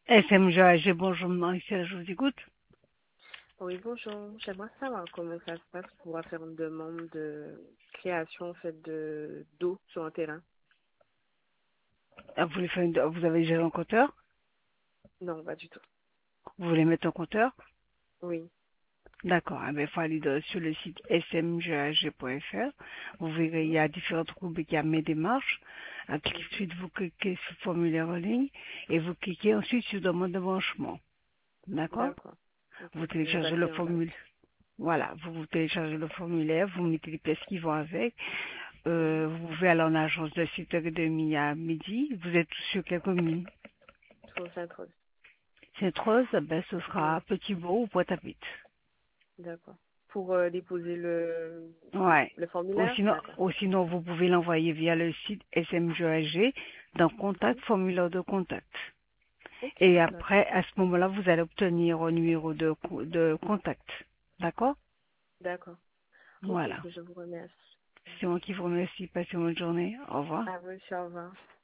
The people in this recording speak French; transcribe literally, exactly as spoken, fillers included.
S M G A G, bonjour Marie-Celle, je vous écoute. Oui, bonjour. J'aimerais savoir comment ça se passe pour faire une demande de création en fait de d'eau sur un terrain. Ah, Vous, voulez faire une- vous avez déjà un compteur? Non, pas du tout. Vous voulez mettre un compteur? Oui, D'accord, eh bien, il faut aller dans- sur le site s m g a g point f r. Vous verrez, il mhm, y a différentes rubriques, il y a mes démarches. mhm. Ensuite, vous cliquez sur formulaire en ligne et vous cliquez ensuite sur demande de branchement. D'accord? D'accord. Ok. Vous Je vais téléchargez le passer en bas. formulaire. Voilà, vous, vous téléchargez le formulaire, vous mettez les pièces qui vont avec. Mhm. Euh, vous pouvez aller en agence de sept heures trente à midi. Vous êtes sur quelle commune? Sur Sainte-Rose. Cette rose, ben, ce sera Oui, Petit Beau ou Pointe-à-Pitre. d'accord. Pour euh, déposer le Ouais. le Ou formulaire? sinon, D'accord. ou sinon, vous pouvez l'envoyer via le site S M G A G dans Contact, Mhm. formulaire de contact. Ok, Et d'accord. après, à ce moment-là, vous allez obtenir un numéro de, co- de contact. D'accord? D'accord. Ok, Voilà. je vous remercie. C'est moi qui vous remercie. Passez une bonne journée. Au revoir. À vous, aussi, au revoir.